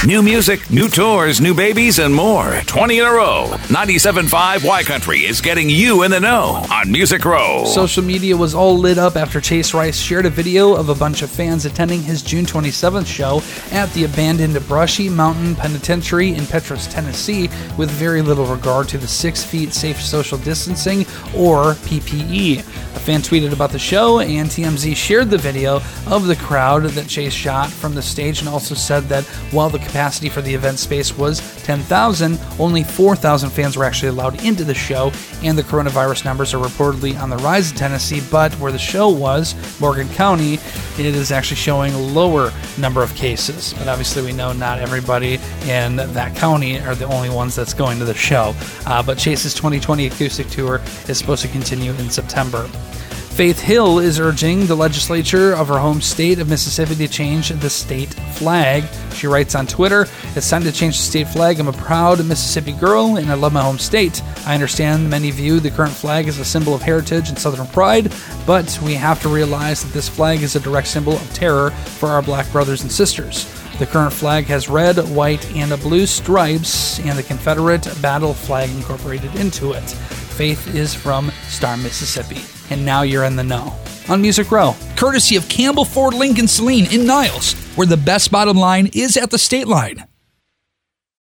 New music, new tours, new babies, and more. 20 in a row. 97.5 Y Country is getting you in the know on Music Row. Social media was all lit up after Chase Rice shared a video of a bunch of fans attending his June 27th show at the abandoned Brushy Mountain Penitentiary in Petros, Tennessee, with very little regard to the 6 feet safe social distancing or PPE. A fan tweeted about the show, and TMZ shared the video of the crowd that Chase shot from the stage and also said that while the capacity for the event space was 10,000, only 4,000 fans were actually allowed into the show, and the coronavirus numbers are reportedly on the rise in Tennessee, but where the show was, Morgan County, it is actually showing a lower number of cases. But obviously we know not everybody in that county are the only ones that's going to the show. But Chase's 2020 acoustic tour is supposed to continue in September. Faith Hill is urging the legislature of her home state of Mississippi to change the state flag. She writes on Twitter, "It's time to change the state flag. I'm a proud Mississippi girl and I love my home state. I understand many view the current flag as a symbol of heritage and Southern pride, but we have to realize that this flag is a direct symbol of terror for our black brothers and sisters. The current flag has red, white, and blue stripes and the Confederate battle flag incorporated into it." Faith is from Star, Mississippi. And now you're in the know on Music Row, courtesy of Campbell Ford Lincoln Saline in Niles, where the best bottom line is at the state line.